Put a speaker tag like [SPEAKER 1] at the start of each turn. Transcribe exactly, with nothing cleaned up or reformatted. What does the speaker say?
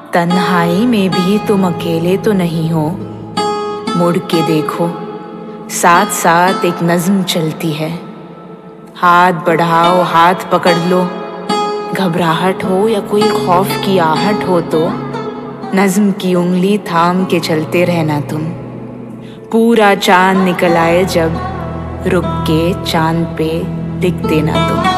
[SPEAKER 1] तन्हाई में भी तुम अकेले तो नहीं हो। मुड़ के देखो, साथ साथ एक नज्म चलती है। हाथ बढ़ाओ, हाथ पकड़ लो। घबराहट हो या कोई खौफ की आहट हो तो नज्म की उंगली थाम के चलते रहना तुम। पूरा चांद निकल आए जब रुक के चांद पे लिख देना तुम।